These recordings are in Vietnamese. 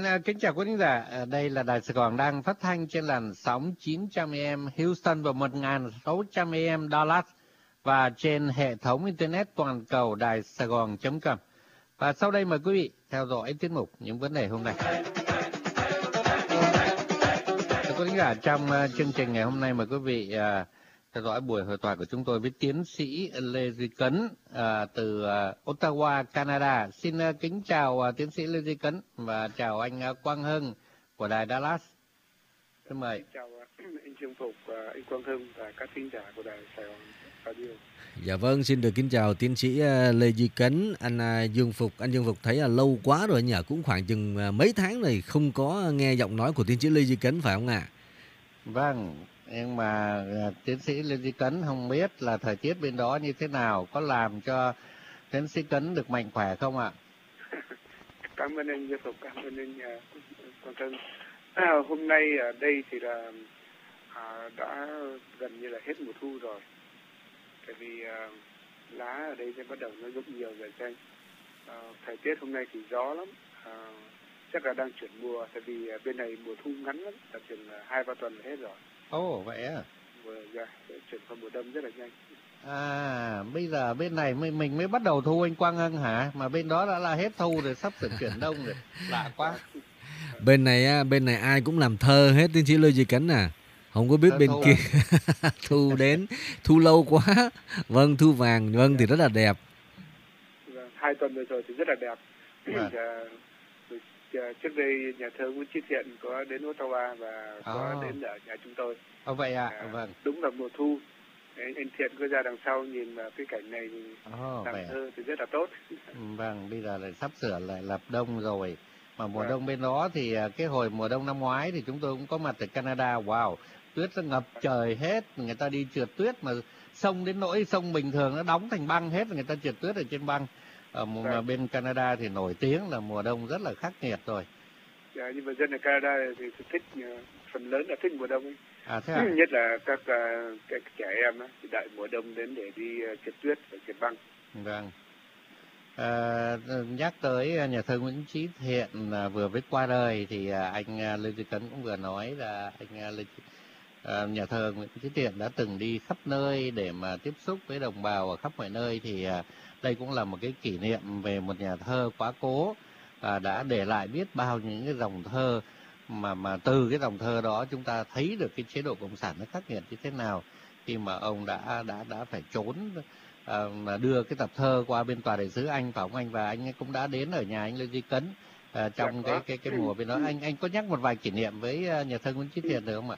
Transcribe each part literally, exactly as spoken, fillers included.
uh, kính chào quý khán giả. Uh, đây là Đài Sài Gòn đang phát thanh trên làn sóng chín trăm a em Houston và một nghìn sáu trăm a em Dallas và trên hệ thống Internet toàn cầu đài sài gòn chấm com. Và sau đây mời quý vị theo dõi tiết mục Những Vấn Đề Hôm Nay. Quý khán giả, trong uh, chương trình ngày hôm nay mời quý vị uh, theo dõi buổi hội thoại của chúng tôi với tiến sĩ Lê Duy Cấn uh, từ uh, Ottawa, Canada. Xin uh, kính chào uh, tiến sĩ Lê Duy Cấn và chào anh uh, Quang Hưng của đài Dallas. Xin mời. Chào uh, anh Trương Phục, uh, anh Quang Hưng và các thính giả của đài Sài Gòn Radio. Dạ vâng, xin được kính chào tiến sĩ uh, Lê Duy Cấn, anh uh, Dương Phục. Anh Dương Phục thấy là lâu quá rồi nhỉ, cũng khoảng chừng uh, mấy tháng này không có nghe giọng nói của tiến sĩ Lê Duy Cấn phải không ạ? Vâng. Nhưng mà uh, tiến sĩ Lê Duy Cấn không biết là thời tiết bên đó như thế nào, có làm cho tiến sĩ Cấn được mạnh khỏe không ạ? Cảm ơn anh Dương Phục, cảm ơn anh uh, Quang Hưng. À, hôm nay ở đây thì là uh, đã gần như là hết mùa thu rồi. Tại vì uh, lá ở đây sẽ bắt đầu nó rụng nhiều rồi xanh. Uh, thời tiết hôm nay thì gió lắm. Uh, chắc là đang chuyển mùa, tại vì uh, bên này mùa thu ngắn lắm, là chừng uh, hai ba tuần là hết rồi. Ồ, oh, vậy à? Vừa ra chuyển qua mùa đông rất là nhanh. À, bây giờ bên này mình, mình mới bắt đầu thu anh Quang Hưng hả? Mà bên đó đã là hết thu rồi, sắp sửa chuyển đông rồi. Lạ quá. Bên này bên này ai cũng làm thơ hết tiến sĩ Lê Duy Cấn à. Không có biết bên kia à? Thu đến, thu lâu quá. Vâng, thu vàng, vâng thì rất là đẹp. Hai tuần vừa rồi thì rất là đẹp. Vâng. Trước đây nhà thơ Nguyễn Chí Thiện có đến Ottawa và có oh. đến ở nhà chúng tôi. Ồ oh, vậy à? à Vâng. Đúng là mùa thu. Anh, anh Thiện có ra đằng sau nhìn cái cảnh này thì oh, làm thơ à? Thì rất là tốt. Vâng, bây giờ lại sắp sửa lại lập đông rồi. Mà mùa vâng. đông bên đó thì cái hồi mùa đông năm ngoái thì chúng tôi cũng có mặt ở Canada. Wow, tuyết nó ngập trời hết, người ta đi trượt tuyết mà sông đến nỗi sông bình thường nó đóng thành băng hết, người ta trượt tuyết ở trên băng. Ở mà vâng. bên Canada thì nổi tiếng là mùa đông rất là khắc nghiệt rồi. Dạ, nhưng mà dân ở Canada thì thích, phần lớn là thích mùa đông ấy. À, thế à? Nhất là các, các trẻ em ấy, thì đợi mùa đông đến để đi trượt tuyết và trượt băng. Vâng. À, nhắc tới nhà thơ Nguyễn Chí Thiện vừa mới qua đời thì anh Lê Duy Cấn cũng vừa nói là anh Lê À, nhà thơ Nguyễn Chí Thiện đã từng đi khắp nơi để mà tiếp xúc với đồng bào ở khắp mọi nơi, thì à, đây cũng là một cái kỷ niệm về một nhà thơ quá cố, à, đã để lại biết bao những cái dòng thơ mà mà từ cái dòng thơ đó chúng ta thấy được cái chế độ cộng sản nó khắc nghiệt như thế nào, khi mà ông đã đã đã phải trốn, à, mà đưa cái tập thơ qua bên tòa đại sứ Anh, phải không anh? Và anh cũng đã đến ở nhà anh Lê Duy Cấn à, trong cái cái cái mùa bên đó. Anh anh có nhắc một vài kỷ niệm với nhà thơ Nguyễn Chí Thiện được không ạ?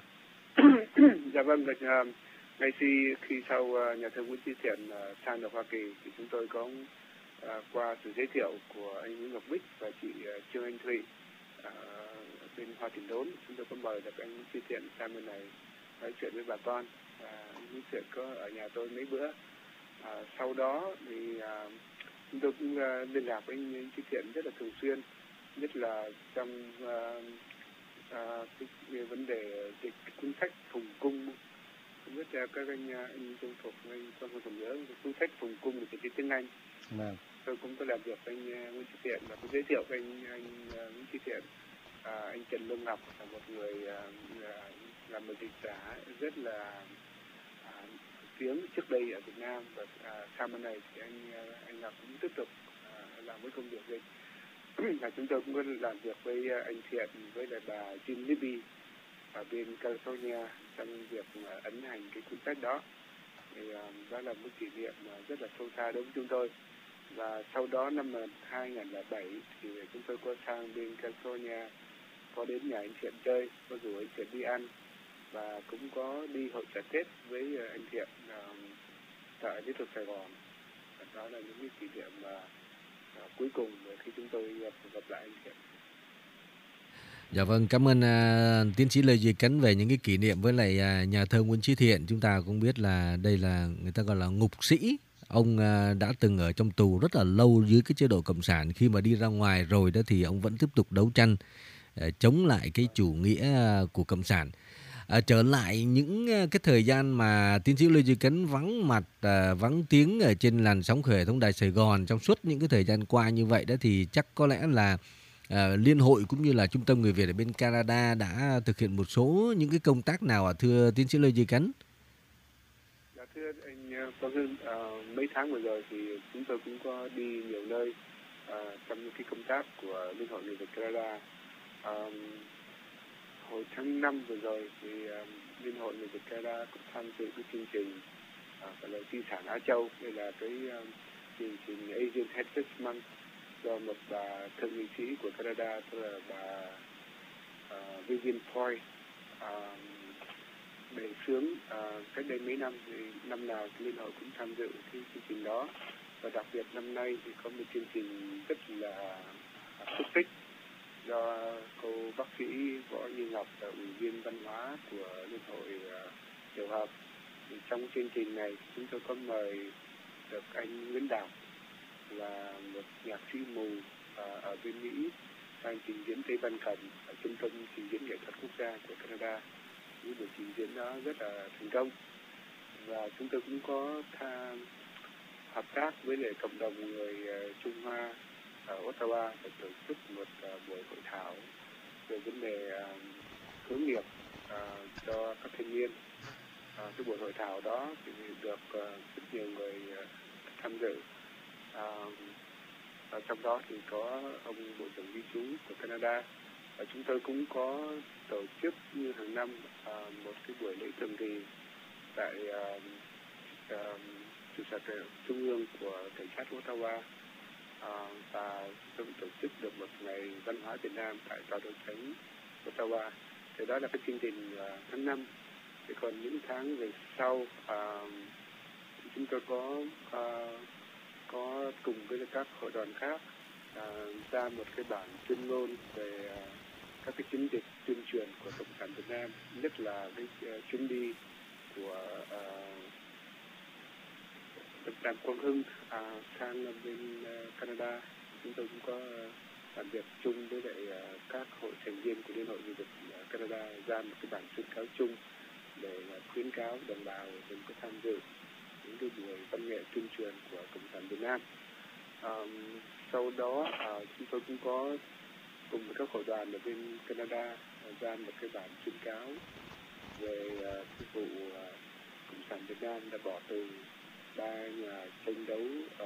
Dạ vâng, ngay khi khi sau nhà thơ Nguyễn Chí Thiện sang được Hoa Kỳ thì chúng tôi có uh, qua sự giới thiệu của anh Nguyễn Ngọc Bích và chị uh, Trương Anh Thụy uh, bên Hoa Thịnh Đốn, chúng tôi có mời được anh Nguyễn Chí Thiện sang bên này nói chuyện với bà con. Uh, anh Nguyễn Chí Thiện có ở nhà tôi mấy bữa. Uh, sau đó thì uh, chúng tôi cũng uh, liên lạc với anh Nguyễn Chí Thiện rất là thường xuyên, nhất là trong uh, À, cái, cái vấn đề cái, cái cuốn sách Phùng Cung, không biết là các anh anh Trung Phục, anh Quang Hưng còn nhớ cuốn sách Phùng Cung của tiếng Anh. Vâng. Tôi cũng có làm việc với anh Nguyễn Chí Thiện và tôi giới thiệu với anh anh Nguyễn Chí Thiện. À, anh Trần Lương Ngọc là một người à, là một dịch giả rất là à, tiếng trước đây ở Việt Nam, và à, sau bên này thì anh anh Ngọc cũng tiếp tục à, làm với công việc đây. Và chúng tôi cũng có làm việc với anh Thiện, với lại bà Jim Libby ở bên California trong việc ấn hành cái cuốn sách đó. Thì uh, đó là một kỷ niệm rất là sâu xa đối với chúng tôi. Và sau đó năm hai nghìn không trăm lẻ bảy thì chúng tôi có sang bên California, có đến nhà anh Thiện chơi, có rủ anh Thiện đi ăn và cũng có đi hội chợ Tết với anh Thiện uh, tại Mỹ thuật Sài Gòn. Và đó là những cái kỷ niệm mà À, cuối cùng khi chúng tôi gặp lại anh Thiện. Dạ vâng, cảm ơn uh, tiến sĩ Lê Duy Cấn về những cái kỷ niệm với lại uh, nhà thơ Nguyễn Chí Thiện. Chúng ta cũng biết là đây là người ta gọi là ngục sĩ. Ông uh, đã từng ở trong tù rất là lâu dưới cái chế độ cộng sản. Khi mà đi ra ngoài rồi đó thì ông vẫn tiếp tục đấu tranh uh, chống lại cái chủ nghĩa uh, của cộng sản. À, trở lại những cái thời gian mà tiến sĩ Lê Duy Cấn vắng mặt, à, vắng tiếng ở trên làn sóng khởi hệ thống đài Sài Gòn trong suốt những cái thời gian qua như vậy đó, thì chắc có lẽ là à, Liên hội cũng như là Trung tâm Người Việt ở bên Canada đã thực hiện một số những cái công tác nào ạ, thưa tiến sĩ Lê Duy Cấn? Dạ thưa anh Quang Hưng, à, mấy tháng vừa rồi thì chúng tôi cũng có đi nhiều nơi à, trong những cái công tác của Liên hội Người Việt Canada. À, hồi tháng năm vừa rồi thì uh, Liên hội Người Việt Canada cũng tham dự cái chương trình uh, gọi là di sản Á Châu. Đây là cái uh, chương trình Asian Heritage Month do một bà thượng nghị sĩ của Canada, tức là bà uh, Vivian Foy uh, đề xướng uh, cách đây mấy năm. Thì năm nào thì Liên hội cũng tham dự cái chương trình đó, và đặc biệt năm nay thì có một chương trình rất là xúc tích do cô bác sĩ Võ Như Ngọc là ủy viên văn hóa của Liên hội uh, Tiểu học. Thì trong chương trình này chúng tôi có mời được anh Nguyễn Đào là một nhạc sĩ mù uh, ở bên Mỹ sang trình diễn Tây Ban Cầm ở Trung tâm Trình diễn Nghệ thuật Quốc gia của Canada. Những buổi trình diễn đó rất là thành công, và chúng tôi cũng có tha, hợp tác với lại cộng đồng người uh, Trung Hoa ở Ottawa để tổ chức một uh, buổi hội thảo về vấn đề uh, hướng nghiệp uh, cho các thanh niên. Uh, cái buổi hội thảo đó thì được uh, rất nhiều người uh, tham dự. Uh, ở trong đó thì có ông Bộ trưởng Di trú của Canada, và chúng tôi cũng có tổ chức như hàng năm uh, một cái buổi lễ thường kỳ tại uh, uh, trụ sở trung ương của cảnh sát Ottawa. À, và tôi tổ chức được một ngày văn hóa Việt Nam tại tòa Đô Chánh Ottawa. Thì đó là cái chương trình uh, tháng năm. Thì còn những tháng về sau uh, chúng tôi có uh, có cùng với các hội đoàn khác uh, ra một cái bản tuyên ngôn về uh, các cái chiến dịch tuyên truyền của Cộng sản Việt Nam, nhất là cái uh, chuyến đi của uh, Đàm Quang Hưng à, sang bên uh, Canada. Chúng tôi cũng có uh, làm việc chung với lại uh, các hội thành viên của Liên hội Người Việt uh, Canada ra một cái bản tuyên cáo chung để uh, khuyến cáo đồng bào đừng có tham dự những cái buổi văn nghệ tuyên truyền của Cộng sản Việt Nam. Um, sau đó uh, chúng tôi cũng có cùng với các hội đoàn ở bên Canada uh, ra một cái bản tuyên cáo về uh, cái vụ uh, Cộng sản Việt Nam đã bỏ tù ba nhà tranh đấu, uh,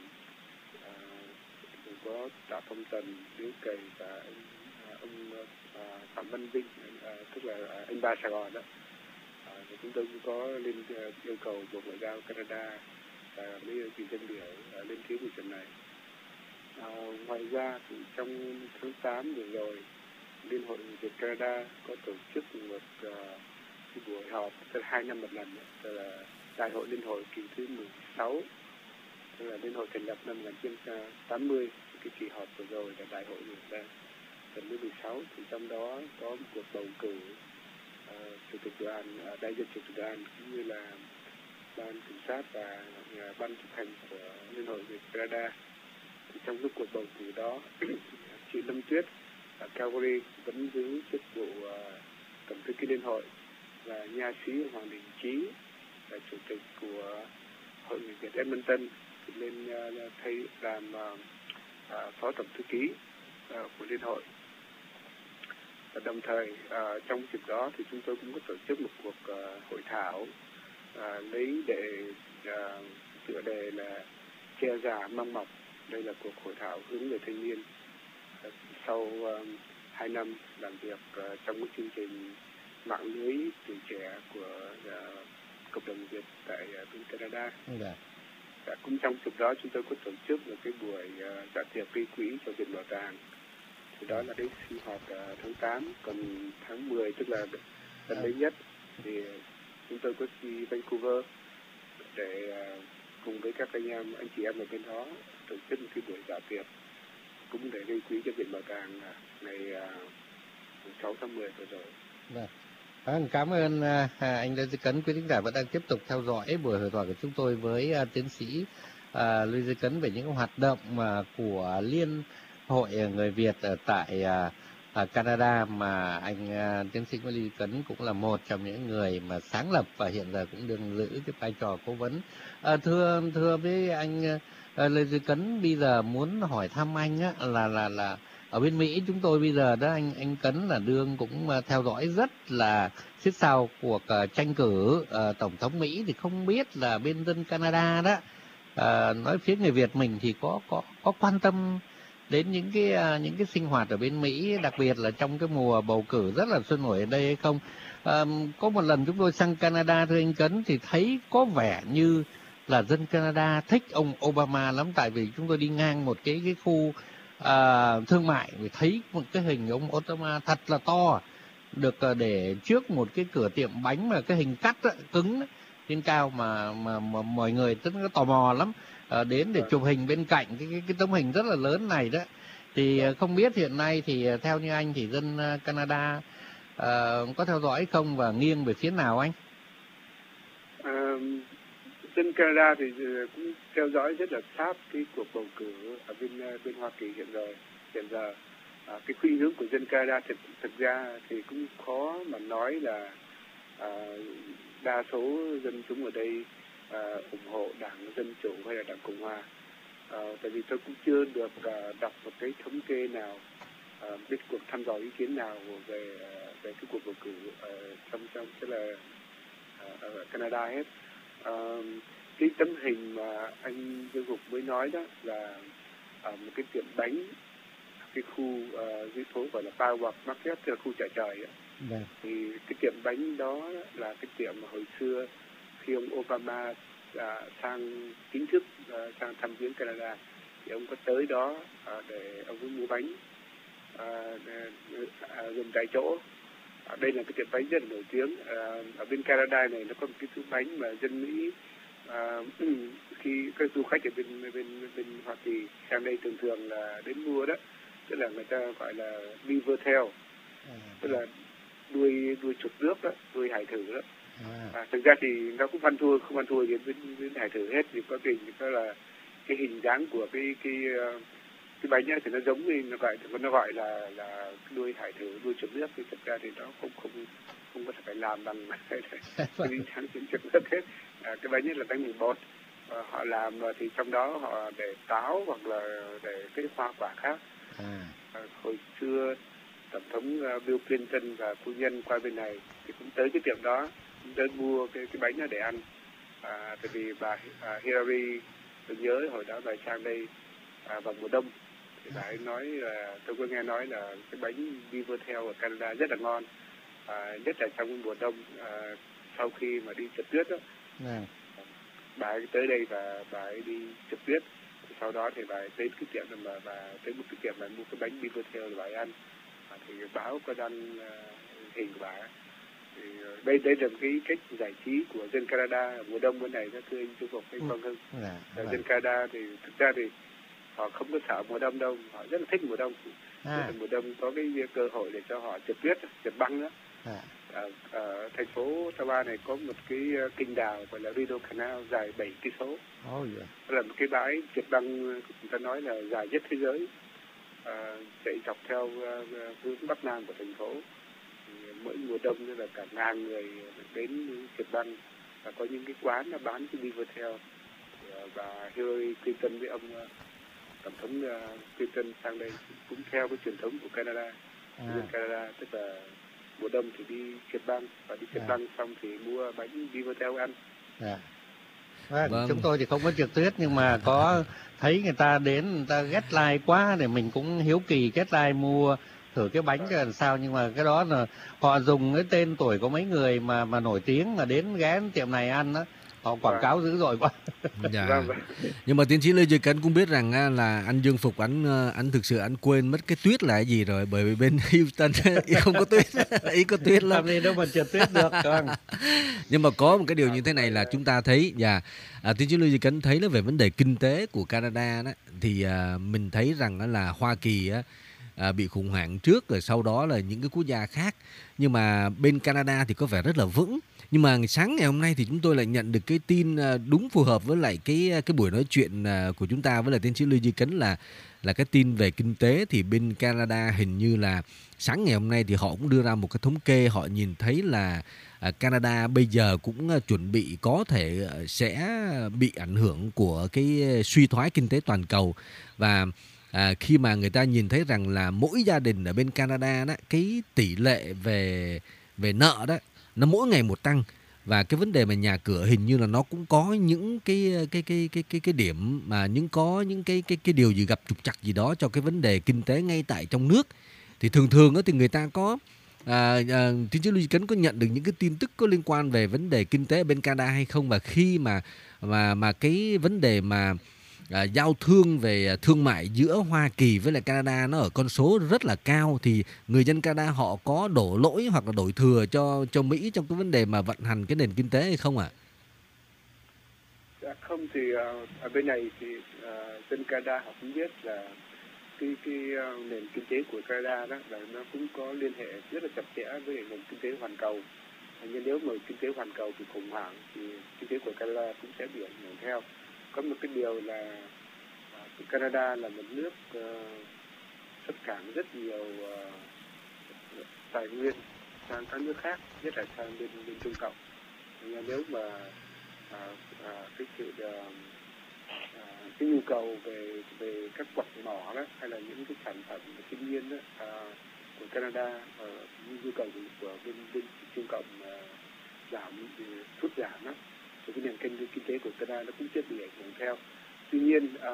uh, có Tạ Phong Tần, Điếu Cày và anh, uh, ông uh, Phạm Văn Vinh, uh, tức là uh, anh ba Sài Gòn đó. Uh, thì chúng tôi cũng có lên uh, yêu cầu Bộ Ngoại giao Canada và mấy vị dân biểu uh, lên tiếng về chuyện này. Uh, ngoài ra thì trong tháng tám vừa rồi, Liên hội Người Việt Canada có tổ chức một uh, cái buổi họp, tức là hai năm một lần, tức là Đại hội Liên hội kỳ thứ mười sáu, tức là Liên hội thành lập năm một nghìn chín trăm tám mươi. Cái kỳ họp vừa rồi là Đại hội lần thứ mười sáu. Thì trong đó có một cuộc bầu cử uh, chủ tịch đoàn, uh, đại diện chủ tịch đoàn cũng như là ban kiểm sát và uh, ban chấp hành của Liên hội Việt Canada. Thì trong cái cuộc bầu cử đó, chị Lâm Tuyết ở Calgary vẫn giữ chức vụ uh, tổng thư ký Liên hội, và nha sĩ Hoàng Đình Chí là chủ tịch của Hội Người Việt Edmonton thì lên uh, thay làm uh, uh, phó tổng thư ký uh, của Liên hội. Và đồng thời uh, trong dịp đó thì chúng tôi cũng có tổ chức một cuộc uh, hội thảo uh, lấy để uh, tựa đề là che già măng mọc. Đây là cuộc hội thảo hướng về thanh niên uh, sau uh, hai năm làm việc uh, trong cái chương trình mạng lưới tuổi trẻ của uh, cộng đồng Việt tại uh, bên Canada. Yeah. Và cũng trong dịp đó chúng tôi có tổ chức một cái buổi uh, dạ tiệc gây quỹ cho Viện Bảo tàng. Thì đó là cái sinh hoạt uh, tháng tám. Còn tháng mười, tức là gần đây nhất, thì chúng tôi có đi Vancouver để uh, cùng với các anh em, anh chị em ở bên đó tổ chức một cái buổi dạ tiệc cũng để gây quỹ cho Viện Bảo tàng uh, ngày uh, sáu tháng mười vừa rồi. Yeah. Vâng, cảm ơn uh, anh Lê Duy Cấn. Quý thính giả vẫn đang tiếp tục theo dõi buổi hội thoại của chúng tôi với uh, tiến sĩ uh, Lê Duy Cấn về những hoạt động uh, của Liên hội người Việt ở tại uh, ở Canada, mà anh uh, tiến sĩ Lê Duy Cấn cũng là một trong những người mà sáng lập và hiện giờ cũng đương giữ cái vai trò cố vấn. Uh, thưa thưa với anh uh, Lê Duy Cấn, bây giờ muốn hỏi thăm anh á, là là là ở bên Mỹ chúng tôi bây giờ đó anh anh Cấn là đương cũng uh, theo dõi rất là xích sao cuộc uh, tranh cử uh, tổng thống Mỹ, thì không biết là bên dân Canada đó uh, nói phía người Việt mình thì có có có quan tâm đến những cái uh, những cái sinh hoạt ở bên Mỹ, đặc biệt là trong cái mùa bầu cử rất là sôi nổi ở đây hay không? Uh, có một lần chúng tôi sang Canada thưa anh Cấn thì thấy có vẻ như là dân Canada thích ông Obama lắm, tại vì chúng tôi đi ngang một cái cái khu à, thương mại thì thấy một cái hình ông Obama thật là to, được à, để trước một cái cửa tiệm bánh mà cái hình cắt á, cứng á, trên cao mà mà, mà mọi người rất là tò mò lắm, à, đến để chụp hình bên cạnh cái cái, cái tấm hình rất là lớn này đó. Thì à, không biết hiện nay thì à, theo như anh thì dân à, Canada à, có theo dõi không và nghiêng về phía nào anh? À, dân Canada thì cũng theo dõi rất là sát cái cuộc bầu cử ở bên bên Hoa Kỳ hiện giờ. Hiện giờ à, cái khuynh hướng của dân Canada thực thực ra thì cũng khó mà nói là à, đa số dân chúng ở đây à, ủng hộ đảng Dân Chủ hay là đảng Cộng Hòa. À, tại vì tôi cũng chưa được à, đọc một cái thống kê nào, à, biết cuộc thăm dò ý kiến nào về à, về cái cuộc bầu cử à, trong trong tức là à, ở Canada hết. Uh, cái tấm hình mà anh Dương Phục mới nói đó là ở một cái tiệm bánh, cái khu uh, dưới phố gọi là Power Market, tức là khu chợ trời ấy. Dạ. Thì cái tiệm bánh đó là cái tiệm mà hồi xưa khi ông Obama uh, sang chính thức uh, sang thăm viếng Canada thì ông có tới đó uh, để ông ấy mua bánh uh, uh, dùng tại chỗ. À, đây là cái tiệm bánh rất là nổi tiếng. À, ở bên Canada này nó có một cái thứ bánh mà dân Mỹ à, khi các du khách ở bên bên bên Hoa Kỳ sang đây thường thường là đến mua đó, tức là người ta gọi là beaver tail, à, tức là đuôi đuôi chuột nước đó, đuôi hải thử đó. À. À, thực ra thì nó cũng ăn thua không ăn thua gì với, với hải thử hết, thì có tình đó là cái hình dáng của cái cái cái bánh ấy thì nó giống như nó gọi nó gọi là là đuôi hải thử, đuôi chuột nước, thì thực ra thì nó không không không có thể phải làm bằng cái hình dáng chuột nước hết. À, cái bánh ấy là bánh mì bột, à, họ làm thì trong đó họ để táo hoặc là để cái hoa quả khác. À. À, hồi xưa tổng thống Bill Clinton và phu nhân qua bên này thì cũng tới cái tiệm đó, cũng tới mua cái cái bánh đó để ăn. À, tại vì bà à, Hillary, tôi nhớ hồi đó bà sang đây à, vào mùa đông thì bà ấy nói là tôi có nghe nói là cái bánh beaver tail ở Canada rất là ngon, à, nhất là trong mùa đông à, sau khi mà đi trượt tuyết đó. Yeah. Bà ấy tới đây và bà ấy đi trượt tuyết, sau đó thì bà ấy đến cái tiệm mà bà tới một cái tiệm mà mua cái bánh beaver tail để bà ấy ăn. À, thì báo có đăng uh, hình của bà ấy. Thì uh, đây đây là một cái cách giải trí của dân Canada mùa đông bên này đó, thưa anh Trung Phục, anh Quang Hưng. Yeah. Dân Canada thì thực ra thì họ không có sợ mùa đông đâu, họ rất là thích mùa đông. À. Mùa đông có cái cơ hội để cho họ trượt tuyết, trượt băng đó. À. Ở, ở thành phố Ottawa này có một cái kênh đào gọi là Rideau Canal dài bảy cây số. Oh, yeah. Đó là một cái bãi trượt băng người ta nói là dài nhất thế giới, à, chạy dọc theo uh, hướng bắc nam của thành phố. Thì mỗi mùa đông là cả ngàn người đến trượt băng, và có những cái quán là bán cái beaver tail. Và Hillary Clinton với ông uh, tổng thống uh, Clinton sang đây cũng theo cái truyền thống của Canada. À. Dân Canada tức là mùa đông thì đi trượt băng, và đi trượt à. băng xong thì mua bánh beaver tail ăn. À. Vâng, vâng. Chúng tôi thì không có trượt tuyết, nhưng mà có thấy người ta đến, người ta ghét like quá, để mình cũng hiếu kỳ ghét like mua thử cái bánh cái làm sao. Nhưng mà cái đó là họ dùng cái tên tuổi của mấy người mà mà nổi tiếng mà đến ghé tiệm này ăn đó, họ quảng cáo dữ dội quá. Dạ. Nhưng mà tiến sĩ Lê Duy Cấn cũng biết rằng là anh Dương Phục anh anh thực sự anh quên mất cái tuyết là cái gì rồi, bởi vì bên Houston không có tuyết, ý có tuyết lắm. Làm gì đâu mà trượt tuyết được. Nhưng mà có một cái điều như thế này là chúng ta thấy, và à, tiến sĩ Lê Duy Cấn thấy là về vấn đề kinh tế của Canada đó, thì à, mình thấy rằng đó là Hoa Kỳ á, À, bị khủng hoảng trước, rồi sau đó là những cái quốc gia khác, nhưng mà bên Canada thì có vẻ rất là vững. Nhưng mà sáng ngày hôm nay thì chúng tôi lại nhận được cái tin đúng phù hợp với lại cái cái buổi nói chuyện của chúng ta với lại tiến sĩ Lê Duy Cấn, là là cái tin về kinh tế. Thì bên Canada hình như là sáng ngày hôm nay thì họ cũng đưa ra một cái thống kê, họ nhìn thấy là Canada bây giờ cũng chuẩn bị có thể sẽ bị ảnh hưởng của cái suy thoái kinh tế toàn cầu. Và à, khi mà người ta nhìn thấy rằng là mỗi gia đình ở bên Canada đó, cái tỷ lệ về về nợ đó nó mỗi ngày một tăng, và cái vấn đề mà nhà cửa hình như là nó cũng có những cái cái cái cái cái cái điểm mà những có những cái cái cái điều gì gặp trục trặc gì đó cho cái vấn đề kinh tế ngay tại trong nước. Thì thường thường á thì người ta có à, à, tiến sĩ Luigi Cấn có nhận được những cái tin tức có liên quan về vấn đề kinh tế ở bên Canada hay không, và khi mà mà mà cái vấn đề mà à, giao thương về thương mại giữa Hoa Kỳ với lại Canada nó ở con số rất là cao, thì người dân Canada họ có đổ lỗi hoặc là đổi thừa cho cho Mỹ trong cái vấn đề mà vận hành cái nền kinh tế hay không ạ? Dạ không, thì uh, ở bên này thì uh, dân Canada họ cũng biết là cái cái uh, nền kinh tế của Canada đó là nó cũng có liên hệ rất là chặt chẽ với nền kinh tế hoàn cầu. Nhưng nếu mà kinh tế hoàn cầu bị khủng hoảng thì kinh tế của Canada cũng sẽ bị ảnh hưởng theo. Có một cái điều là uh, Canada là một nước uh, xuất cảng rất nhiều uh, tài nguyên sang các nước khác, nhất là sang bên bên Trung Cộng. Nhưng nếu mà À, à, cái sự à, à, cái nhu cầu về về các quặng mỏ đó hay là những cái sản phẩm thiên nhiên đó à, của Canada, à, nhu cầu của bên bên Trung Cộng à, giảm sút giảm đó, thì cái nền kinh kinh tế của Canada nó cũng sẽ bị ảnh hưởng theo. Tuy nhiên à,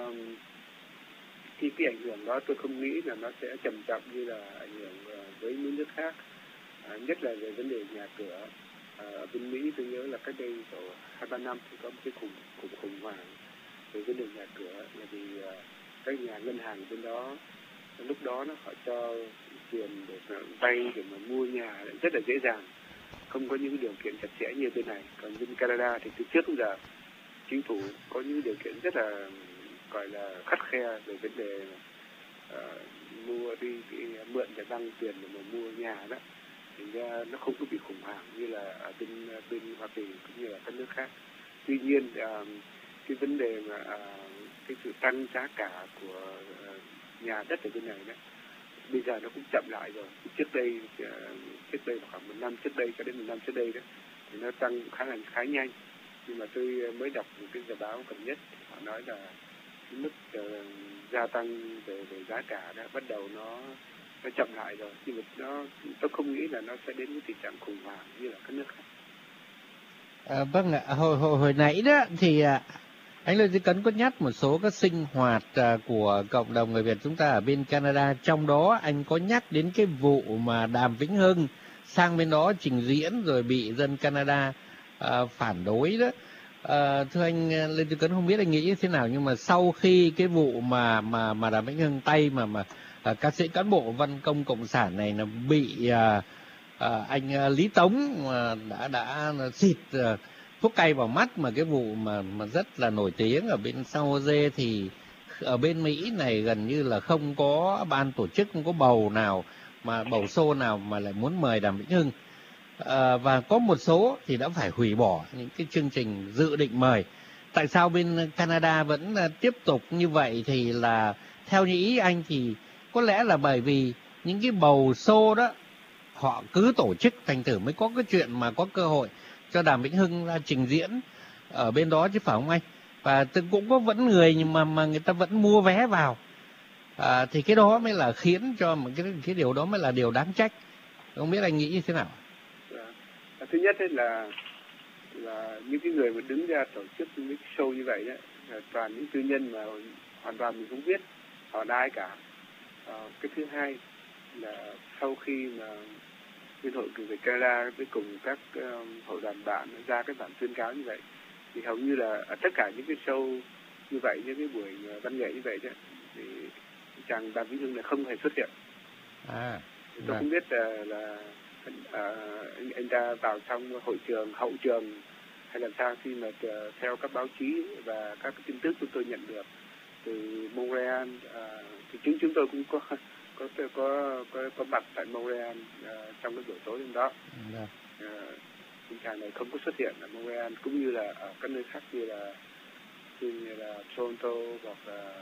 khi cái ảnh hưởng đó tôi không nghĩ là nó sẽ trầm trọng như là ảnh hưởng với những nước khác, à, nhất là về vấn đề nhà cửa. Ở bên Mỹ tôi nhớ là cách đây hai ba năm thì có một cái khủng khủng khủng hoảng về vấn đề nhà cửa, là vì uh, các nhà ngân hàng bên đó lúc đó nó họ cho tiền để vay để mà mua nhà rất là dễ dàng, không có những điều kiện chặt chẽ như bên này. Còn bên Canada thì từ trước đến giờ chính phủ có những điều kiện rất là gọi là khắt khe về vấn đề uh, mua đi mượn để đăng tiền để mà mua nhà đó. Thành ra nó không có bị khủng hoảng như là ở bên bên Hoa Kỳ cũng như là các nước khác. Tuy nhiên uh, cái vấn đề mà uh, cái sự tăng giá cả của uh, nhà đất ở bên này đó bây giờ nó cũng chậm lại rồi. Trước đây uh, trước đây khoảng một năm trước đây cho đến một năm trước đây đó thì nó tăng khá là khá nhanh, nhưng mà tôi mới đọc một cái tờ báo gần nhất họ nói là cái mức uh, gia tăng về về giá cả đó bắt đầu nó nó chậm lại rồi, nhưng mà nó tôi không nghĩ là nó sẽ đến cái tình trạng khủng hoảng như là các nước khác. À, vâng ạ, hồi, hồi hồi nãy đó thì à, anh Lê Duy Cấn có nhắc một số các sinh hoạt à, của cộng đồng người Việt chúng ta ở bên Canada, trong đó anh có nhắc đến cái vụ mà Đàm Vĩnh Hưng sang bên đó trình diễn rồi bị dân Canada à, phản đối đó. À, thưa anh Lê Duy Cấn, không biết anh nghĩ như thế nào, nhưng mà sau khi cái vụ mà mà mà Đàm Vĩnh Hưng tay mà mà à, ca sĩ cán bộ văn công cộng sản này là bị à, à, anh à, Lý Tống à, đã đã xịt à, thuốc cay vào mắt, mà cái vụ mà mà rất là nổi tiếng ở bên San Jose, thì ở bên Mỹ này gần như là không có ban tổ chức, không có bầu nào mà bầu show nào mà lại muốn mời Đàm Vĩnh Hưng, à, và có một số thì đã phải hủy bỏ những cái chương trình dự định mời. Tại sao bên Canada vẫn tiếp tục như vậy? Thì là theo như ý anh thì có lẽ là bởi vì những cái bầu show đó họ cứ tổ chức, thành thử mới có cái chuyện mà có cơ hội cho Đàm Vĩnh Hưng ra trình diễn ở bên đó chứ, phải không anh? Và cũng có vẫn người mà mà người ta vẫn mua vé vào, à, thì cái đó mới là khiến cho một cái cái điều đó mới là điều đáng trách. Không biết anh nghĩ như thế nào? À, thứ nhất ấy là là những cái người mà đứng ra tổ chức những cái show như vậy đó là toàn những tư nhân mà hoàn toàn mình không biết họ là ai cả. À, cái thứ hai là sau khi mà Liên hội cựu Việt Canada với cùng các uh, hội đoàn bạn ra cái bản tuyên cáo như vậy, thì hầu như là ở tất cả những cái show như vậy, những cái buổi văn nghệ như vậy đó, thì chàng Đàm Vĩnh Hưng là không hề xuất hiện. À, tôi dạ. không biết là, là à, anh, anh ta vào trong hội trường, hậu trường hay làm sao, khi mà uh, theo các báo chí và các cái tin tức chúng tôi nhận được từ Montreal, à, thì chính chúng tôi cũng có có có có, có mặt tại Montreal uh, trong cái buổi tối hôm đó. Yeah. Uh, chàng này không có xuất hiện ở Montreal, cũng như là ở các nơi khác như là như là Toronto hoặc là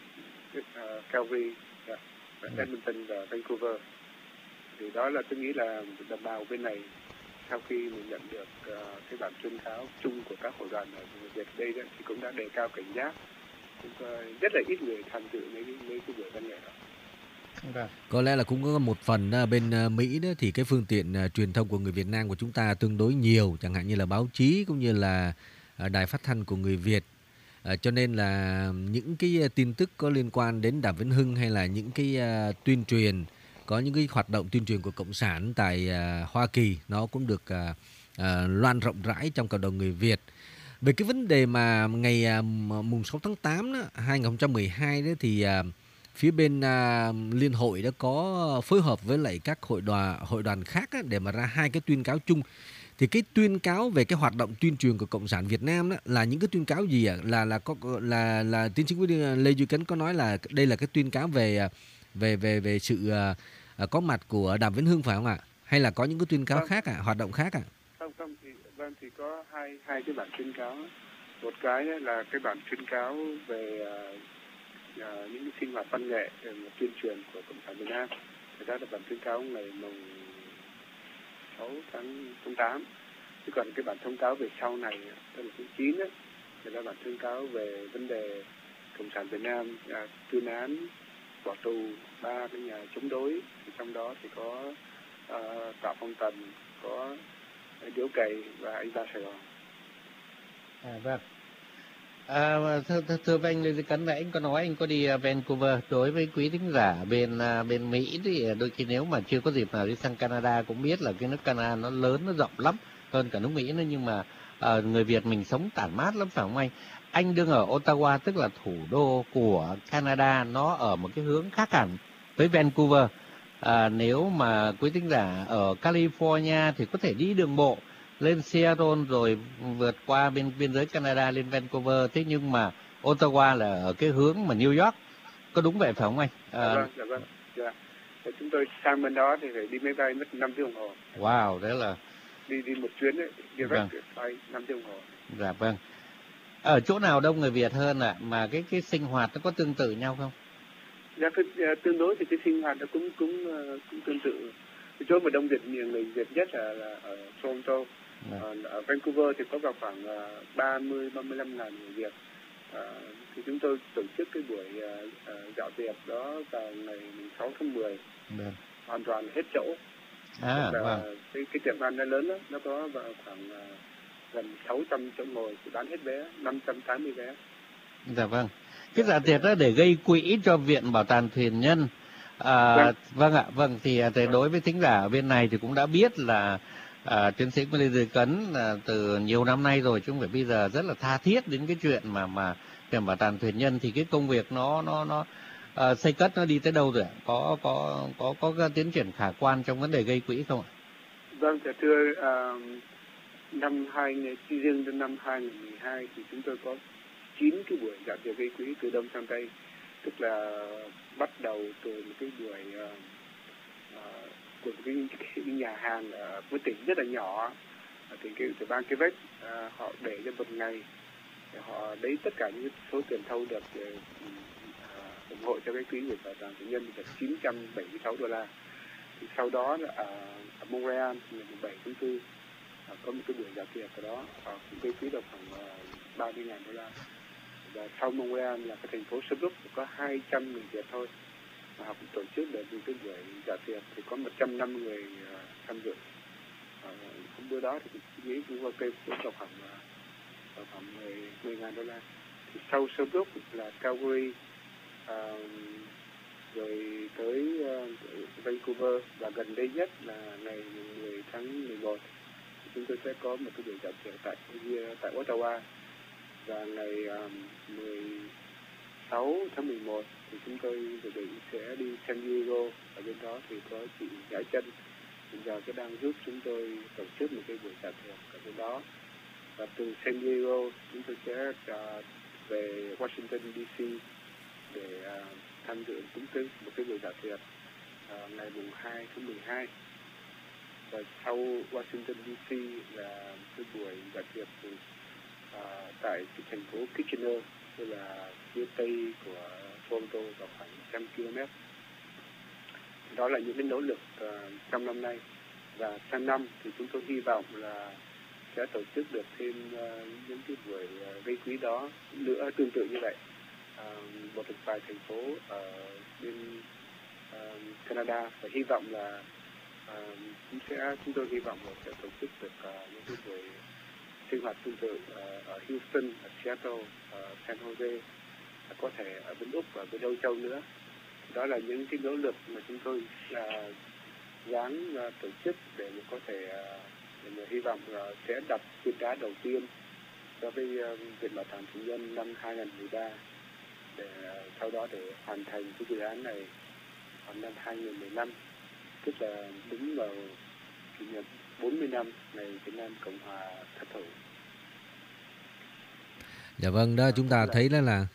uh, Calgary, yeah, yeah. Edmonton và Vancouver. Thì đó là tôi nghĩ là đồng bào bên này sau khi mình nhận được uh, cái bản tuyên cáo chung của các hội đoàn ở Việt đây đó, thì cũng đã đề cao cảnh giác cũng có rất là ít người tham dự mấy cái mấy cái buổi văn nghệ đó. Vâng. Có lẽ là cũng có một phần à, bên à, Mỹ đó thì cái phương tiện à, truyền thông của người Việt Nam của chúng ta tương đối nhiều, chẳng hạn như là báo chí cũng như là à, đài phát thanh của người Việt. À, cho nên là những cái à, tin tức có liên quan đến Đàm Vĩnh Hưng hay là những cái à, tuyên truyền, có những cái hoạt động tuyên truyền của Cộng sản tại à, Hoa Kỳ nó cũng được à, à, loan rộng rãi trong cộng đồng người Việt. Về cái vấn đề mà ngày à, mùng sáu tháng tám đó, hai nghìn không trăm mười hai đó thì à, phía bên à, Liên hội đã có phối hợp với lại các hội đoàn hội đoàn khác á, để mà ra hai cái tuyên cáo chung. Thì cái tuyên cáo về cái hoạt động tuyên truyền của Cộng sản Việt Nam đó là những cái tuyên cáo gì ạ? Là là có là là tiến sĩ Lê Duy Cấn có nói là đây là cái tuyên cáo về à, về về về sự à, à, có mặt của Đàm Vĩnh Hưng phải không ạ? Hay là có những cái tuyên cáo Vâng. khác ạ, hoạt động khác ạ? Không không thì vâng thì có hai hai cái bản tuyên cáo. Một cái là cái bản tuyên cáo về uh, uh, những cái sinh hoạt văn nghệ uh, tuyên truyền của Cộng sản Việt Nam. Thì đó là bản tuyên cáo ngày mùng sáu tháng tám. Chứ còn cái bản thông cáo về sau này, tức là tháng chín á, thì là bản tuyên cáo về vấn đề Cộng sản Việt Nam uh, tuyên án bỏ tù ba cái nhà chống đối. Thì trong đó thì có uh, Tạ Phong Tần, có Điếu Cày và anh Ba Sài Gòn. À, vâng. À, thưa, thưa, thưa với anh Lê Duy Cấn, anh có nói anh có đi uh, Vancouver. Đối với quý thính giả bên uh, bên Mỹ thì đôi khi nếu mà chưa có dịp nào đi sang Canada cũng biết là cái nước Canada nó lớn, nó rộng lắm, hơn cả nước Mỹ nữa. Nhưng mà uh, người Việt mình sống tản mát lắm phải không anh? Anh đương ở Ottawa, tức là thủ đô của Canada, nó ở một cái hướng khác hẳn với Vancouver. À, nếu mà quý thính giả ở California thì có thể đi đường bộ lên Seattle rồi vượt qua bên biên giới Canada lên Vancouver. Thế nhưng mà Ottawa là ở cái hướng mà New York, có đúng vậy phải không anh? À, Dạ vâng, dạ vâng. Dạ. Để chúng tôi sang bên đó thì phải đi máy bay mất năm tiếng đồng hồ. Wow, đấy là đi đi một chuyến ấy, đi vâng. bay năm tiếng đồng hồ. Dạ vâng. Ở chỗ nào đông người Việt hơn ạ? À? Mà cái cái sinh hoạt nó có tương tự nhau không? Dạ, tương đối thì cái sinh hoạt nó cũng cũng cũng tương tự. Cái chỗ mà đông Việt nhiều người Việt nhất là, là ở Toronto. À. Ở, ở Vancouver thì có vào khoảng ba mươi ba mươi lăm ngàn người Việt. À, thì chúng tôi tổ chức cái buổi uh, uh, dạo tiệc đó vào ngày sáu tháng mười. Được. Hoàn toàn hết chỗ. À, vâng. cái cái tiệm ăn nó lớn đó, nó có vào khoảng uh, gần sáu trăm chỗ ngồi, thì bán hết vé, năm trăm tám mươi vé. Dạ vâng. Cái dạ tiệc đó để gây quỹ cho Viện Bảo tàng Thuyền Nhân. À, vâng. vâng ạ, vâng thì, thì đối với thính giả ở bên này thì cũng đã biết là à, tiến sĩ Lê Duy Cấn là từ nhiều năm nay rồi, chứ không phải bây giờ, rất là tha thiết đến cái chuyện mà mà Viện Bảo tàng Thuyền Nhân. Thì cái công việc nó nó nó uh, xây cất nó đi tới đâu rồi ạ? Có có có có, có tiến triển khả quan trong vấn đề gây quỹ không ạ? Vâng, thưa uh, năm hai riêng đến năm hai nghìn không trăm mười hai thì chúng tôi có chín cái buổi dạ tiệc gây quỹ từ đông sang tây, tức là bắt đầu từ một cái buổi uh, uh, của một cái, cái nhà hàng ở một tỉnh rất là nhỏ, ở tỉnh cái từ bang Quebec. Uh, họ để cho một ngày để họ lấy tất cả những số tiền thâu được để uh, ủng hộ cho cái quỹ Viện Bảo tàng Thuyền Nhân là chín trăm bảy mươi sáu đô la. Thì sau đó là ở, ở Montreal ngày bảy tháng tư uh, có một cái buổi dạ tiệc ở đó, họ cũng gây quỹ được khoảng uh, ba mươi ngàn đô la. Và sau Montreal là cái thành phố Sherbrooke có hai trăm người Việt thôi, mà họ cũng tổ chức để những cái buổi dạ tiệc thì có một trăm năm mươi người uh, tham dự. Uh, hôm bữa đó thì Mỹ cũng có cây cũng vào khoảng uh, khoảng mười ngàn đô la. Thì sau Sherbrooke là Calgary, uh, rồi tới uh, Vancouver, và gần đây nhất là ngày mười tháng mười một thì chúng tôi sẽ có một cái buổi dạ tiệc tại tại Ottawa. Và ngày um, mười sáu tháng mười một thì chúng tôi dự định sẽ đi San Diego. Ở bên đó thì có chị Giải Chân, bây giờ cái đang giúp chúng tôi tổ chức một cái buổi dạ tiệc ở bên đó. Và từ San Diego chúng tôi sẽ uh, về Washington đê xê để uh, tham dự cũng cái một cái buổi dạ tiệc uh, ngày mùng hai tháng mười hai. Và sau Washington đê xê là cái buổi dạ tiệc từ À, tại cái thành phố Kitchener, tức là phía tây của Toronto, vào khoảng một trăm ki lô mét. Đó là những cái nỗ lực uh, trong năm nay. Và sang năm thì chúng tôi hy vọng là sẽ tổ chức được thêm uh, những cái buổi uh, gây quỹ đó nữa tương tự như vậy. uh, một vài thành phố ở bên uh, Canada, và hy vọng là uh, chúng sẽ chúng tôi hy vọng là sẽ tổ chức được uh, những cái buổi sinh hoạt tương tự uh, ở Houston, ở Seattle, ở San Jose, có thể ở bên Úc và bên Âu Châu nữa. Đó là những cái nỗ lực mà chúng tôi là dáng uh, tổ chức để mà có thể uh, để mà hy vọng uh, sẽ đặt viên đá đầu tiên cho cái uh, Viện Bảo tàng Thủy Nhân năm hai không một ba, để uh, sau đó để hoàn thành cái dự án này vào năm hai không một năm, tức là đúng vào kỷ niệm bốn mươi năm ngày Việt Nam Cộng hòa thất thủ. Dạ vâng, đó chúng ta thấy đó là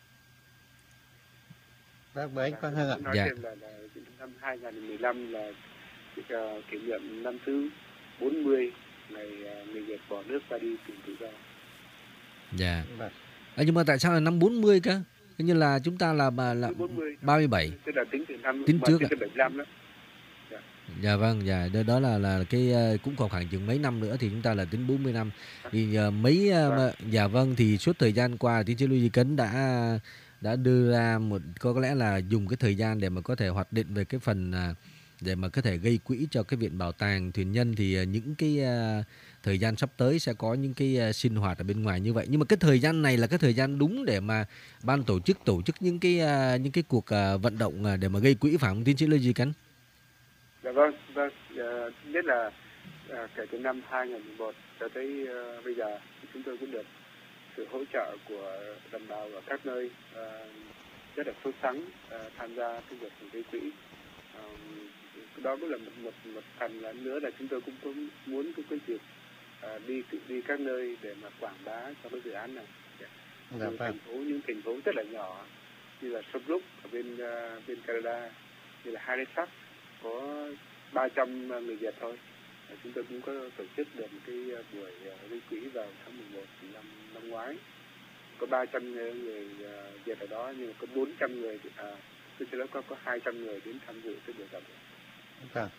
Bác với anh Quang Hưng ạ. Nói Dạ. thêm là, là năm hai không một năm là uh, kỷ niệm năm thứ bốn mươi ngày uh, người Việt bỏ nước ra đi tìm tự do. Dạ. Vâng. À, nhưng mà tại sao là năm bốn mươi cơ? Coi như là chúng ta là là, là ba mươi bảy. Tức là tính từ năm Tính trước bảy mươi lăm đó. Dạ. Dạ vâng, dạ đó, đó là là cái cũng còn khoảng chừng mấy năm nữa thì chúng ta là tính bốn mươi năm. Thì uh, mấy uh, mà, dạ vâng, thì suốt thời gian qua tiến sĩ Lưu Duy Cấn đã đã đưa ra một có lẽ là dùng cái thời gian để mà có thể hoạch định về cái phần uh, để mà có thể gây quỹ cho cái Viện Bảo tàng Thuyền Nhân, thì uh, những cái uh, thời gian sắp tới sẽ có những cái uh, sinh hoạt ở bên ngoài như vậy. Nhưng mà cái thời gian này là cái thời gian đúng để mà ban tổ chức tổ chức những cái uh, những cái cuộc uh, vận động uh, để mà gây quỹ, phải không tiến sĩ Lưu Duy Cấn? Dạ vâng, vâng. Uh, nhất là uh, kể từ năm hai không một một cho tới uh, bây giờ thì chúng tôi cũng được sự hỗ trợ của đồng bào ở các nơi uh, rất là sốt sắng uh, tham gia cái việc gây quỹ. Uh, đó cũng là một một một phần là nữa là chúng tôi cũng, cũng muốn cái cái việc uh, đi đi các nơi để mà quảng bá cho cái dự án này. Yeah. Dạ vâng. Thành phố những thành phố rất là nhỏ như là Sông Lúc ở bên uh, bên Canada, như là Halifax có ba trăm người Việt thôi. Chúng tôi cũng có tổ chức được một cái buổi gây quỹ vào tháng mười một năm năm ngoái. Có ba trăm người Việt ở đó, nhưng mà có bốn trăm người, à, tôi chỉ đó có có hai trăm người đến tham dự cái buổi gặp. Vâng.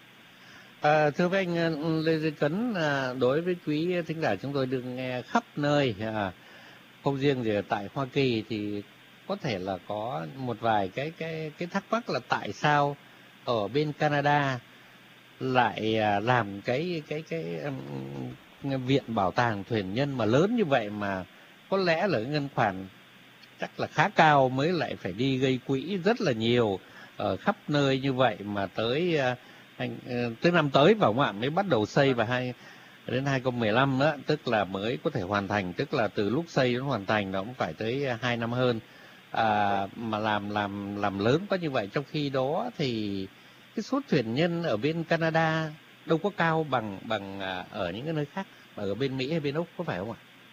À, thưa với anh Lê Duy Cấn, à, đối với quý thính giả chúng tôi được nghe khắp nơi, à, không riêng gì ở tại Hoa Kỳ, thì có thể là có một vài cái cái cái thắc mắc là tại sao ở bên Canada lại làm cái cái cái um, Viện Bảo tàng Thuyền Nhân mà lớn như vậy, mà có lẽ là ngân khoản chắc là khá cao mới lại phải đi gây quỹ rất là nhiều ở khắp nơi như vậy, mà tới uh, tới năm tới vào ngoại mới bắt đầu xây và hai đến hai không một lăm nữa, tức là mới có thể hoàn thành, tức là từ lúc xây đến hoàn thành nó cũng phải tới hai năm hơn, à, mà làm làm làm lớn quá như vậy. Trong khi đó thì cái số thuyền nhân ở bên Canada đâu có cao bằng bằng ở những cái nơi khác, ở bên Mỹ hay bên Úc, có phải không ạ?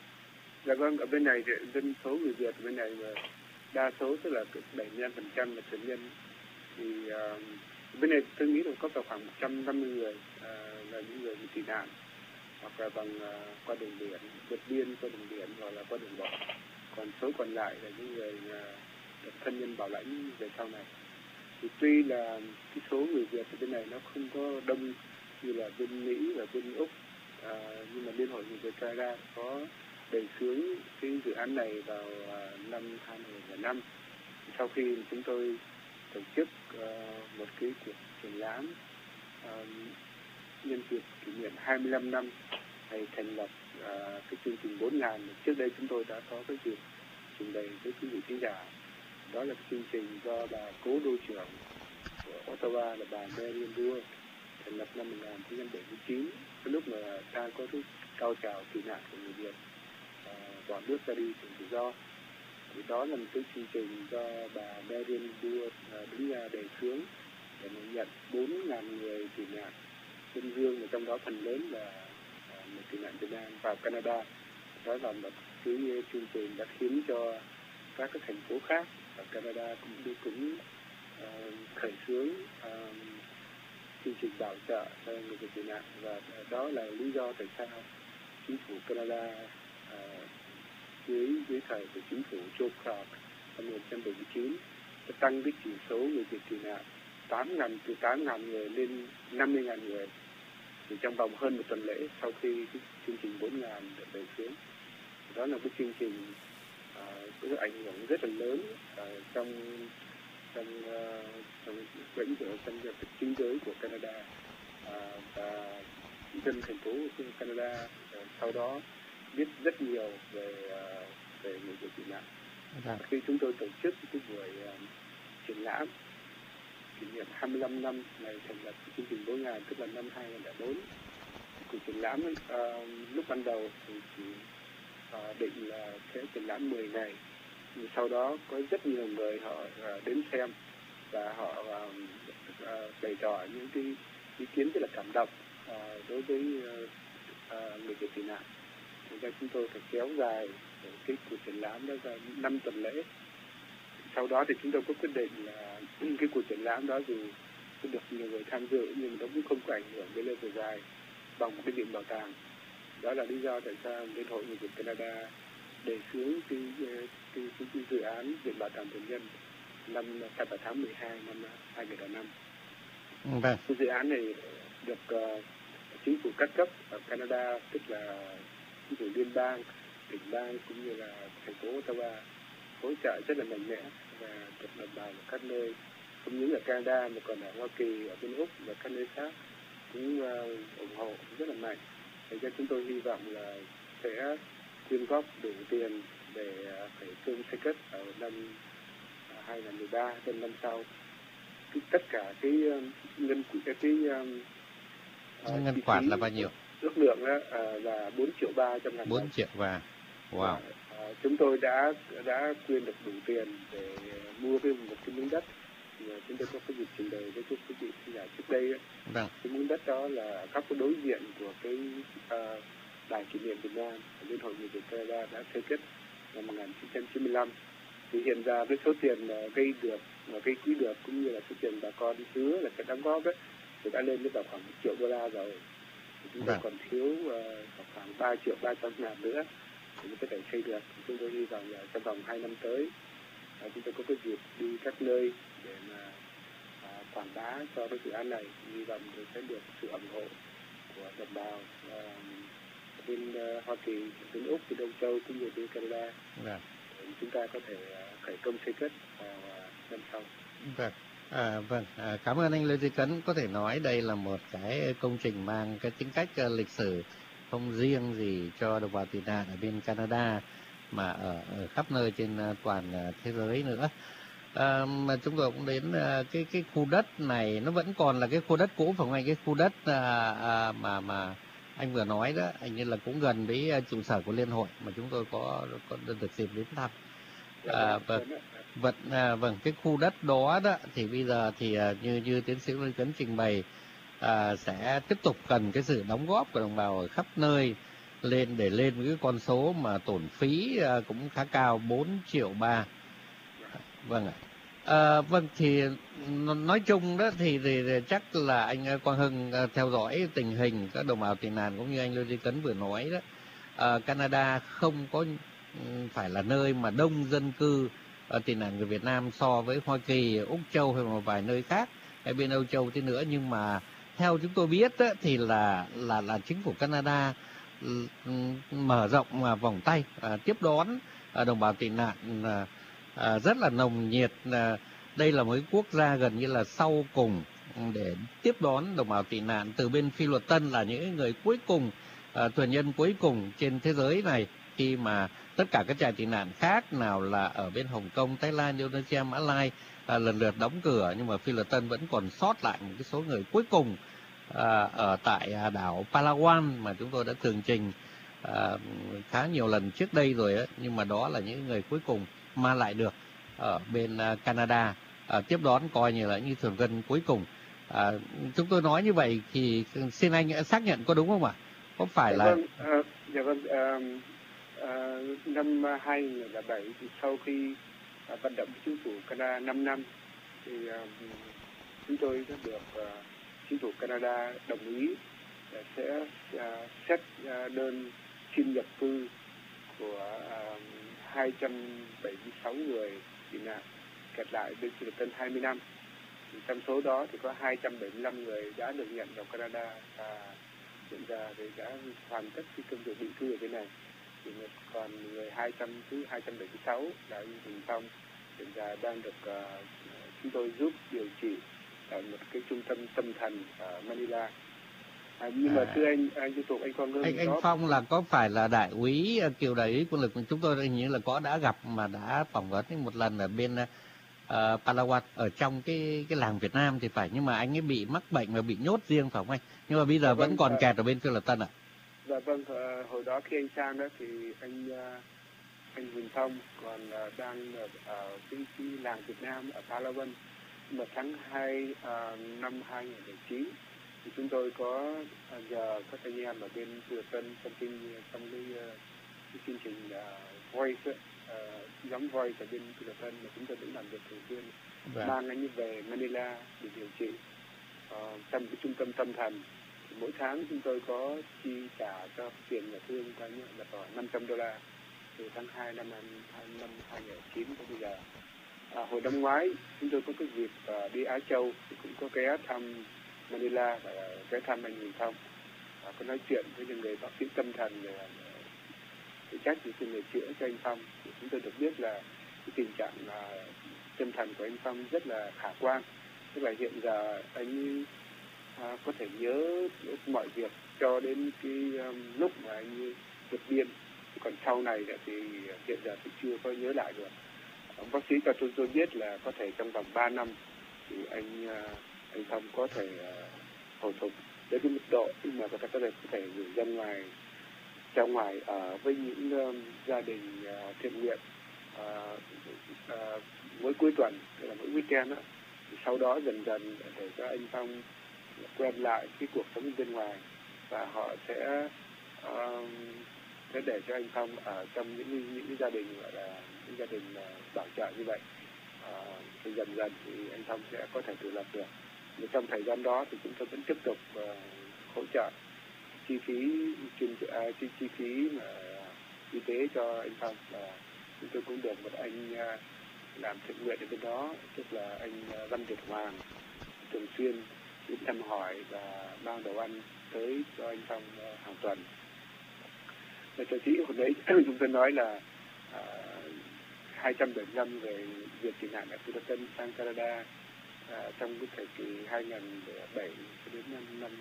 Dạ vâng, ở bên này thì dân số người Việt ở bên này mà đa số tức là bảy mươi lăm phần trăm là thuyền nhân. Thì uh, bên này tôi nghĩ là có khoảng một trăm năm mươi người uh, là những người bị tị nạn, hoặc là bằng uh, qua đường biển, vượt biên qua đường biển, hoặc là qua đường bộ. Còn số còn lại là những người uh, được thân nhân bảo lãnh về sau này. Thì tuy là cái số người Việt ở bên này nó không có đông như là bên Mỹ và bên Úc, à, nhưng mà Liên hội Người Việt Canada có đề xướng cái dự án này vào à, năm hai không không năm, sau khi chúng tôi tổ chức à, một cái cuộc triển lãm à, nhân dịp kỷ niệm hai mươi lăm năm ngày thành lập à, cái chương trình bốn ngàn. Trước đây chúng tôi đã có cái dịp trình bày với quý vị khán giả. Đó là chương trình do bà cố đô trưởng của Ottawa là bà Marian Dua thành lập năm một nghìn chín trăm bảy mươi chín, cái lúc mà ta có cái cao trào tị nạn của người Việt à, bỏ nước ra đi tìm tự do. Thì đó là một cái chương trình do bà Marian Dua à, đứng ra đề xướng để mà nhận bốn ngàn người tị nạn Tân Dương, và trong đó phần lớn là à, người tị nạn Việt Nam vào Canada. Đó là một cái chương trình đã khiến cho các cái thành phố khác ở Canada cũng đi cũng uh, khởi xướng uh, chương trình bảo trợ cho người Việt tị nạn, và đó là lý do tại sao chính phủ Canada uh, dưới dưới thời của chính phủ Joe Clark năm một nghìn chín trăm bảy mươi chín đã tăng cái chỉ số người Việt tị nạn tám ngàn từ tám ngàn người lên năm mươi ngàn người thì trong vòng hơn một tuần lễ sau khi cái chương trình bốn ngàn được đề xướng. Đó là cái chương trình uh, có uh, ảnh hưởng rất là lớn uh, trong trong uh, trong lĩnh vực trong việc chính giới của Canada, uh, và dân thành phố của Canada uh, sau đó biết rất nhiều về uh, về người Việt tị nạn. Vâng. Khi chúng tôi tổ chức cái buổi uh, triển lãm kỷ niệm hai mươi lăm năm ngày thành lập chương trình bốn ngàn, tức là năm hai nghìn lẻ bốn, cuộc triển lãm uh, lúc ban đầu thì chỉ uh, định là sẽ triển lãm mười ngày, nhưng sau đó có rất nhiều người họ uh, đến xem và họ uh, uh, bày tỏ những cái ý kiến rất là cảm động uh, đối với uh, uh, người Việt tị nạn. Thế ra chúng tôi phải kéo dài cái cuộc triển lãm đó ra năm tuần lễ. Sau đó thì chúng tôi có quyết định là cái cuộc triển lãm đó dù có được nhiều người tham dự nhưng nó cũng không có ảnh hưởng đến lâu về dài bằng một cái viện bảo tàng. Đó là lý do tại sao Liên hội Người Việt Canada đề xướng cái, cái, cái, cái dự án viện bảo tàng thường nhân năm vào tháng mười hai năm hai nghìn lẻ năm. Vâng. Cái dự án này được uh, chính phủ các cấp ở Canada, tức là chính phủ liên bang, tỉnh bang cũng như là thành phố Ottawa hỗ trợ rất là mạnh mẽ, và được đồng bào ở các nơi không những ở Canada mà còn ở Hoa Kỳ, ở bên Úc và các nơi khác cũng uh, ủng hộ rất là mạnh. Thế cho chúng tôi hy vọng là sẽ quyên góp đủ tiền để uh, khởi công xây cất ở năm uh, hai nghìn mười ba, đến năm sau. Cái, tất cả cái uh, ngân cái, cái uh, ngân khoản là bao nhiêu? Ước lượng đó, uh, là bốn triệu ba trăm ngàn. bốn triệu ba. Wow. Và, uh, chúng tôi đã đã quyên được đủ tiền để mua cái một cái miếng đất. Mà chúng tôi có cái dịp trình bày với các quý vị khán giả trước đây ấy. Vâng. Cái miếng đất đó là các cái đối diện của cái uh, đài kỷ niệm Việt Nam Liên hội Người Việt Canada đã xây cất năm một nghìn chín trăm chín mươi lăm. Thì hiện ra với số tiền uh, gây được và gây quỹ được cũng như là số tiền bà con hứa là sẽ đóng góp đấy thì đã lên đến vào khoảng một triệu đô la rồi. Thì chúng tôi còn thiếu uh, khoảng ba triệu ba trăm ngàn nữa thì mới có thể xây được. Chúng tôi hy vọng là trong vòng hai năm tới uh, chúng tôi có cái dịp đi các nơi để mà uh, quảng bá cho cái dự án này. Hy vọng sẽ được sự ủng hộ của đồng bào uh, bên uh, Hoa Kỳ, bên Úc, bên Đông Châu cũng như bên Canada. Vâng. Để chúng ta có thể uh, khởi công xây cất vào uh, năm sau. Vâng. À, vâng, à, cảm ơn anh Lê Duy Cấn. Có thể nói đây là một cái công trình mang cái tính cách uh, lịch sử không riêng gì cho đồng bào tị nạn ở bên Canada mà ở, ở khắp nơi trên uh, toàn uh, thế giới nữa. À, mà chúng tôi cũng đến uh, cái cái khu đất này nó vẫn còn là cái khu đất cũ, phải không anh? Cái khu đất uh, uh, mà mà anh vừa nói đó, anh như là cũng gần với uh, trụ sở của Liên hội mà chúng tôi có có được dịp đến thăm. À, vâng. Vật, à, vâng, cái khu đất đó đó thì bây giờ thì à, như như tiến sĩ Lê Cấn trình bày à, sẽ tiếp tục cần cái sự đóng góp của đồng bào ở khắp nơi lên để lên với cái con số mà tổn phí à, cũng khá cao, bốn triệu ba. Vâng ạ. À, vâng thì nói chung đó thì, thì, thì chắc là anh Quang Hưng à, theo dõi tình hình các đồng bào tị nạn cũng như anh Lê Duy Cấn vừa nói đó, à, Canada không có phải là nơi mà đông dân cư ở tị nạn người Việt Nam so với Hoa Kỳ, Úc Châu hay một vài nơi khác hay bên Âu Châu thế nữa, nhưng mà theo chúng tôi biết á, thì là là là chính phủ Canada mở rộng mà vòng tay à, tiếp đón à, đồng bào tị nạn à, à, rất là nồng nhiệt. À, đây là một quốc gia gần như là sau cùng để tiếp đón đồng bào tị nạn từ bên Phi Luật Tân, là những người cuối cùng, à, thuyền nhân cuối cùng trên thế giới này, khi mà tất cả các trại tị nạn khác nào là ở bên Hồng Kông, Thái Lan, Indonesia, Mã Lai à, lần lượt đóng cửa, nhưng mà Phi Luật Tân vẫn còn sót lại một cái số người cuối cùng à, ở tại à, đảo Palawan mà chúng tôi đã tường trình à, khá nhiều lần trước đây rồi ấy. Nhưng mà đó là những người cuối cùng mà lại được ở bên à, Canada à, tiếp đón, coi như là những thuyền viên cuối cùng. À, chúng tôi nói như vậy thì xin anh xác nhận có đúng không ạ? Có phải dạ là vâng, à, dạ vâng, à, à, năm hai nghìn lẻ bảy thì sau khi à, vận động chính phủ Canada năm năm thì à, chúng tôi đã được à, chính phủ Canada đồng ý là sẽ à, xét à, đơn xin nhập cư của à, hai trăm bảy mươi sáu người tị nạn kẹt lại bên Phi Luật Tân hai mươi năm. Thì trong số đó thì có hai trăm bảy mươi lăm người đã được nhận vào Canada và hiện giờ thì đã hoàn tất cái công việc định cư ở bên này. thì còn người hai trăm thứ hai trăm bảy mươi sáu là anh Huỳnh Phong, hiện giờ đang được uh, chúng tôi giúp điều trị ở một cái trung tâm tâm thần ở Manila. À, nhưng mà À, thưa anh anh Duy Tục, anh Quang Hưng, anh anh đó Phong là có phải là đại úy ờ, kiều đại úy quân lực chúng tôi hình như là có đã gặp mà đã phỏng vấn một lần ở bên ờ, Palawan ở trong cái cái làng Việt Nam thì phải, nhưng mà anh ấy bị mắc bệnh và bị nhốt riêng phải không anh? Nhưng mà bây dạ giờ vẫn vâng, còn à, kẹt ở bên Phiêu Lật Tân ạ. dạ vâng, à, hồi đó khi anh sang đó thì anh à, anh Huỳnh Phong còn à, đang ở, ở cái, cái làng Việt Nam ở Palawan. Nhưng mà tháng hai à, năm hai nghìn không trăm lẻ chín thì chúng tôi có à, nhờ các anh em ở bên Phiêu Lật Tân trong cái trong cái, à, cái chương trình uh, Voice ấy, uh, nhóm Voice ở bên Phiêu Lật Tân mà chúng tôi cũng làm việc thường xuyên, Vâng. mang anh ấy về Manila để điều trị uh, trong cái trung tâm tâm thần. Thì mỗi tháng chúng tôi có chi trả cho tiền nhà thương coi như là khoảng năm trăm đô la từ tháng hai năm năm hai nghìn không trăm lẻ chín tới bây giờ. À, hồi năm ngoái chúng tôi có cái dịp uh, đi Á Châu thì cũng có ghé thăm Manila và ghé thăm anh Huỳnh Phong, à, có nói chuyện với những người bác sĩ tâm thần về phụ trách những người chữa cho anh Phong. Thì chúng tôi được biết là cái tình trạng uh, tâm thần của anh Phong rất là khả quan, tức là hiện giờ anh uh, có thể nhớ mọi việc cho đến cái um, lúc mà anh vượt biên, còn sau này thì hiện giờ thì chưa có nhớ lại được. Ông bác sĩ cho tôi tôi biết là có thể trong vòng ba năm thì anh anh Phong có thể uh, hồi phục đến cái mức độ mà người ta có thể có thể gửi ra ngoài ra ngoài ở với những um, gia đình uh, thiện nguyện uh, uh, mỗi cuối tuần, tức là mỗi weekend đó. Thì sau đó dần dần để cho anh Phong quen lại cái cuộc sống bên ngoài và họ sẽ uh, sẽ để cho anh Phong ở trong những những cái gia đình gọi là những gia đình uh, bảo trợ như vậy. À, thì dần dần thì anh Phong sẽ có thể tự lập được. Nhưng trong thời gian đó thì chúng tôi vẫn tiếp tục uh, hỗ trợ chi phí chuyên uh, chi chi phí mà y tế cho anh Phong, và chúng tôi cũng được một anh uh, làm thiện nguyện ở bên đó, tức là anh uh, Văn Việt Hoàng, thường xuyên đến thăm hỏi và mang đồ ăn tới cho anh Phong uh, hàng tuần. Và cho chị hồi đấy chúng tôi nói là uh, hai trăm bảy mươi lăm người Việt tị nạn ở Phiêu Lật Tân sang Canada à, trong cái thời kỳ hai nghìn không trăm lẻ bảy đến năm năm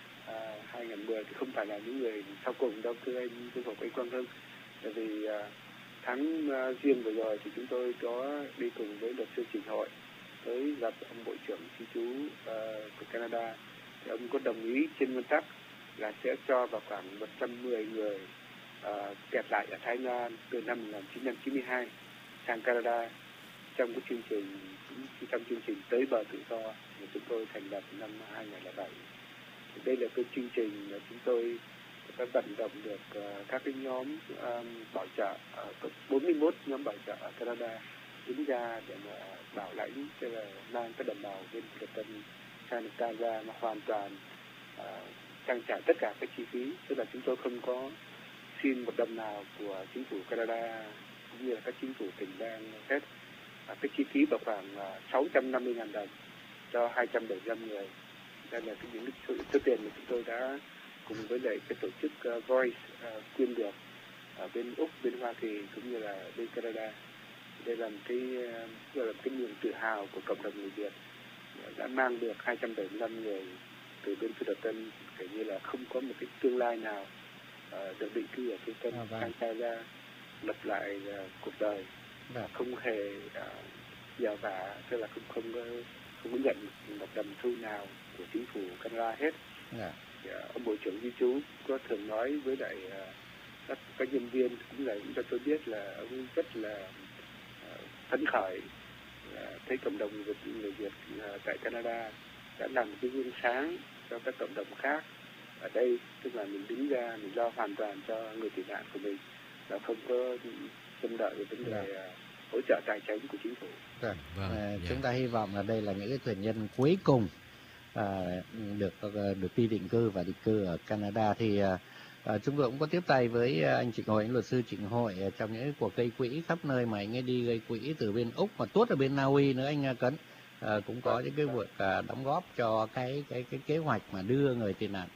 à, hai nghìn không trăm mười thì không phải là những người sau cùng đâu, thưa anh Trung Phục, anh Quang Hưng. Tại vì à, tháng à, riêng vừa rồi thì chúng tôi có đi cùng với luật sư Trình Hội tới gặp ông Bộ trưởng Di trú à, của Canada. Thì ông có đồng ý trên nguyên tắc là sẽ cho vào khoảng một trăm mười người à, kẹt lại ở Thái Lan từ năm một nghìn chín trăm chín mươi hai sang Canada trong cái chương trình trong chương trình Tới Bờ Tự Do mà chúng tôi thành lập năm hai nghìn không trăm lẻ bảy. Thì đây là cái chương trình mà chúng tôi đã vận động được uh, các cái nhóm um, bảo trợ, uh, có bốn mươi mốt nhóm bảo trợ ở Canada đứng ra để mà bảo lãnh, tức là mang các đồng bào bên Phiêu Lật Tân sang Canada mà hoàn toàn uh, trang trải tất cả các chi phí, tức là chúng tôi không có xin một đồng nào của chính phủ Canada cũng như là các chính phủ tỉnh bang hết. À, cái chi phí vào khoảng uh, sáu trăm năm mươi nghìn đồng cho hai trăm bảy mươi lăm người. Đây là cái những cái số, số tiền mà chúng tôi đã cùng với lại cái tổ chức uh, Voice uh, quyên được ở bên Úc, bên Hoa Kỳ cũng như là bên Canada. Đây là một cái uh, là cái niềm tự hào của cộng đồng người Việt đã mang được hai trăm bảy mươi lăm người từ bên Phiêu Lật Tân, kể như là không có một cái tương lai nào uh, được định cư ở Phiêu Lật Tân, sang Canada lập lại uh, cuộc đời. Và không hề uh, nhờ vả, tức là không không có không có nhận một đồng thu nào của chính phủ Canada hết. Yeah. Thì, uh, ông Bộ trưởng Di trú có thường nói với lại uh, các các nhân viên cũng là cũng cho tôi biết là ông rất là uh, phấn khởi uh, thấy cộng đồng người Việt, người Việt uh, tại Canada đã làm một cái gương sáng cho các cộng đồng khác ở đây, tức là mình đứng ra mình lo hoàn toàn cho người tị nạn của mình và không có trông đợi về vấn đề yeah. hỗ trợ tài chính của chính phủ. Vâng. Vâng. À, yeah. Chúng ta hy vọng là đây là những cái thuyền nhân cuối cùng à, được được đi định cư và định cư ở Canada. Thì à, chúng tôi cũng có tiếp tay với anh Trịnh Hội, anh luật sư Trịnh Hội trong những cuộc gây quỹ khắp nơi mà anh ấy đi gây quỹ, từ bên Úc và tuốt ở bên Na Uy nữa anh Cấn. À, cũng có những cái việc à, đóng góp cho cái cái cái kế hoạch mà đưa người tị nạn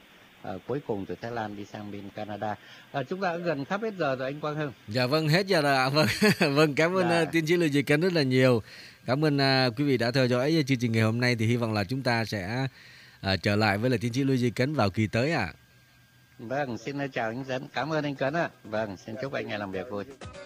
uh, cuối cùng từ Thái Lan đi sang bên Canada. Uh, chúng ta đã gần khắp hết giờ rồi anh Quang Hưng. Dạ vâng, hết giờ rồi ạ. Vâng, vâng, cảm ơn Dạ. uh, tiến sĩ Lê Duy Cấn rất là nhiều. Cảm ơn uh, quý vị đã theo dõi chương trình ngày hôm nay. Thì hy vọng là chúng ta sẽ uh, trở lại với lại tiến sĩ Lê Duy Cấn vào kỳ tới ạ. Vâng, xin chào anh Dấn. Cảm ơn anh Cấn ạ. Vâng, xin chúc anh ngày làm việc vui.